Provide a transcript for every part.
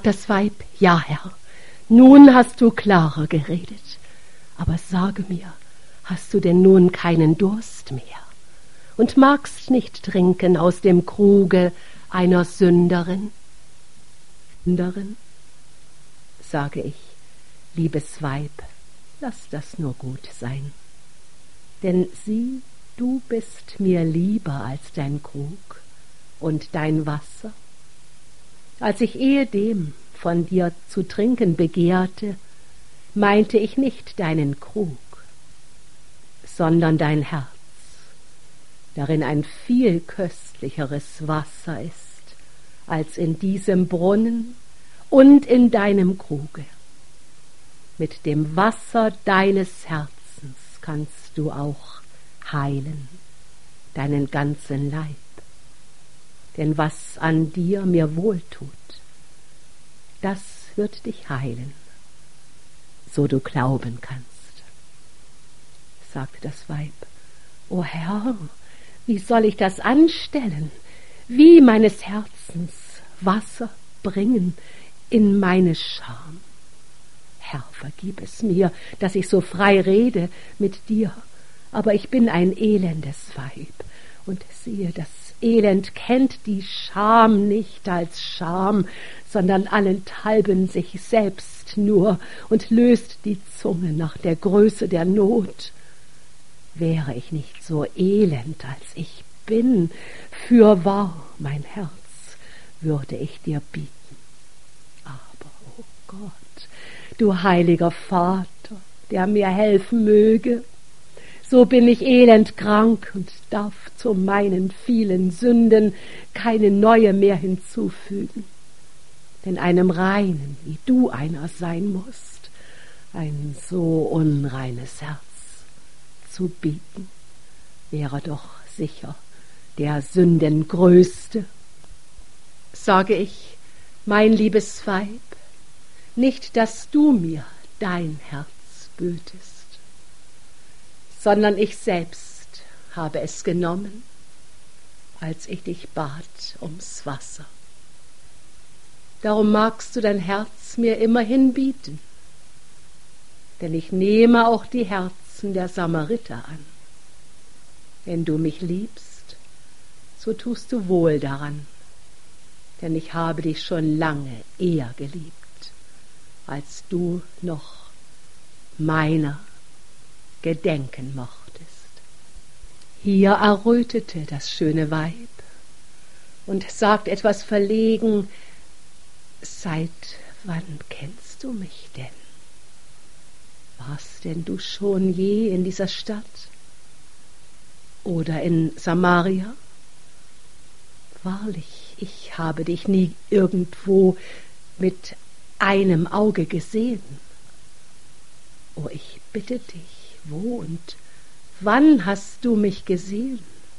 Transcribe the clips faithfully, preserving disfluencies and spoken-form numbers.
sagt das Weib: Ja, Herr, nun hast du klarer geredet. Aber sage mir, hast du denn nun keinen Durst mehr und magst nicht trinken aus dem Kruge einer Sünderin? Sünderin, sage ich, liebes Weib, lass das nur gut sein. Denn sieh, du bist mir lieber als dein Krug und dein Wasser. Als ich ehedem von dir zu trinken begehrte, meinte ich nicht deinen Krug, sondern dein Herz, darin ein viel köstlicheres Wasser ist als in diesem Brunnen und in deinem Kruge. Mit dem Wasser deines Herzens kannst du auch heilen, deinen ganzen Leib. Denn was an dir mir wohltut, das wird dich heilen, so du glauben kannst. Sagte das Weib: O Herr, wie soll ich das anstellen? Wie meines Herzens Wasser bringen in meine Scham? Herr, vergib es mir, dass ich so frei rede mit dir, aber ich bin ein elendes Weib, und siehe, das Elend kennt die Scham nicht als Scham, sondern allenthalben sich selbst nur und löst die Zunge nach der Größe der Not. Wäre ich nicht so elend, als ich bin, fürwahr, mein Herz würde ich dir bieten. Aber, o Gott, du heiliger Vater, der mir helfen möge, so bin ich elend krank und darf zu meinen vielen Sünden keine neue mehr hinzufügen. Denn einem Reinen, wie du einer sein musst, ein so unreines Herz zu bieten, wäre doch sicher der Sünden größte. Sage ich, mein liebes Weib, nicht, dass du mir dein Herz bötest, sondern ich selbst habe es genommen, als ich dich bat ums Wasser. Darum magst du dein Herz mir immerhin bieten, denn ich nehme auch die Herzen der Samariter an. Wenn du mich liebst, so tust du wohl daran, denn ich habe dich schon lange eher geliebt, als du noch meiner gedenken mochtest. Hier errötete das schöne Weib und sagt etwas verlegen: Seit wann kennst du mich denn? Warst denn du schon je in dieser Stadt oder in Samaria? Wahrlich, ich habe dich nie irgendwo mit einem Auge gesehen. Oh, ich bitte dich, wo und wann hast du mich gesehen?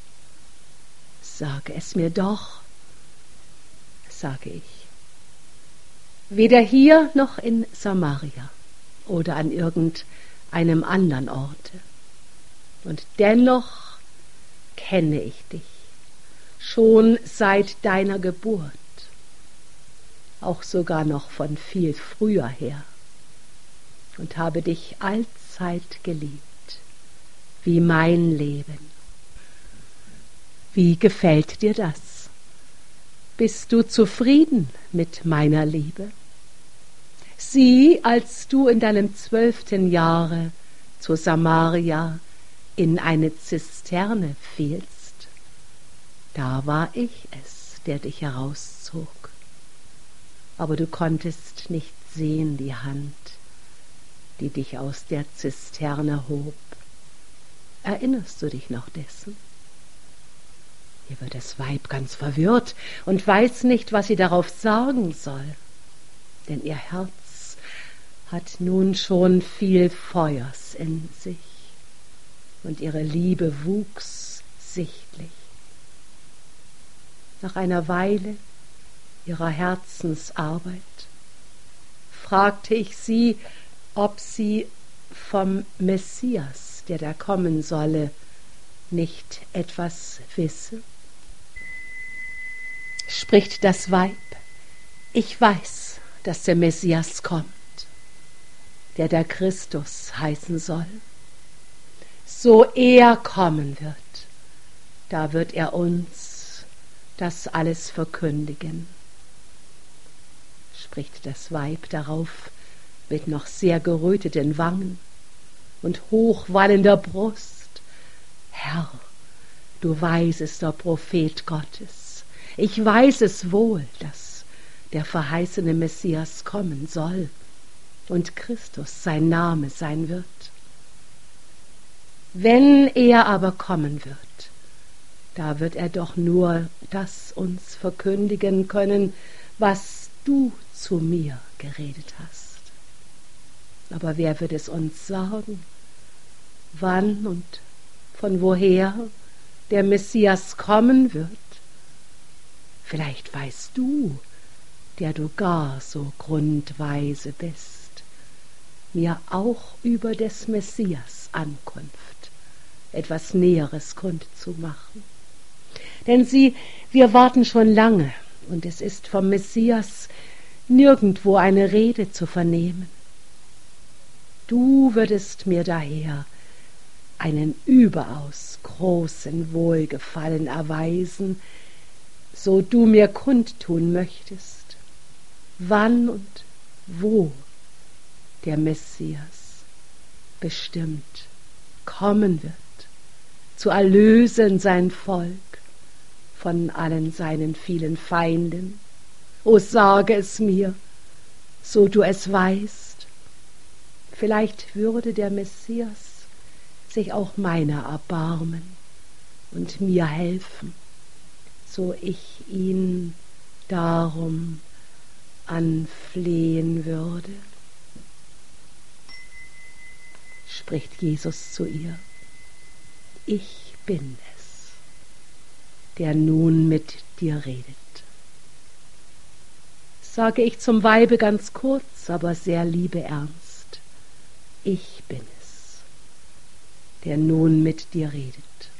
Sage es mir doch, sage ich. Weder hier noch in Samaria oder an irgendeinem anderen Orte. Und dennoch kenne ich dich, schon seit deiner Geburt, auch sogar noch von viel früher her, und habe dich allzeit geliebt, wie mein Leben. Wie gefällt dir das? Bist du zufrieden mit meiner Liebe? Sieh, als du in deinem zwölften Jahre zu Samaria in eine Zisterne fielst, da war ich es, der dich herauszog. Aber du konntest nicht sehen die Hand, die dich aus der Zisterne hob. Erinnerst du dich noch dessen? Hier wird das Weib ganz verwirrt und weiß nicht, was sie darauf sagen soll, denn ihr Herz hat nun schon viel Feuers in sich und ihre Liebe wuchs sichtlich. Nach einer Weile ihrer Herzensarbeit fragte ich sie, ob sie vom Messias, der da kommen solle, nicht etwas wisse. Spricht das Weib: Ich weiß, dass der Messias kommt, der der Christus heißen soll. So er kommen wird, da wird er uns das alles verkündigen, spricht das Weib darauf mit noch sehr geröteten Wangen und hochwallender Brust. Herr, du weisester Prophet Gottes, ich weiß es wohl, dass der verheißene Messias kommen soll und Christus sein Name sein wird. Wenn er aber kommen wird, da wird er doch nur das uns verkündigen können, was du zu mir geredet hast. Aber wer wird es uns sagen, wann und von woher der Messias kommen wird? Vielleicht weißt du, der du gar so grundweise bist, mir auch über des Messias Ankunft etwas Näheres kundzumachen. Denn sieh, wir warten schon lange, und es ist vom Messias nirgendwo eine Rede zu vernehmen. Du würdest mir daher einen überaus großen Wohlgefallen erweisen, so du mir kundtun möchtest, wann und wo der Messias bestimmt kommen wird, zu erlösen sein Volk von allen seinen vielen Feinden. O sage es mir, so du es weißt. Vielleicht würde der Messias sich auch meiner erbarmen und mir helfen, so ich ihn darum anflehen würde. Spricht Jesus zu ihr: Ich bin es, der nun mit dir redet. Sage ich zum Weibe ganz kurz, aber sehr liebeernst: Ich bin es, der nun mit dir redet.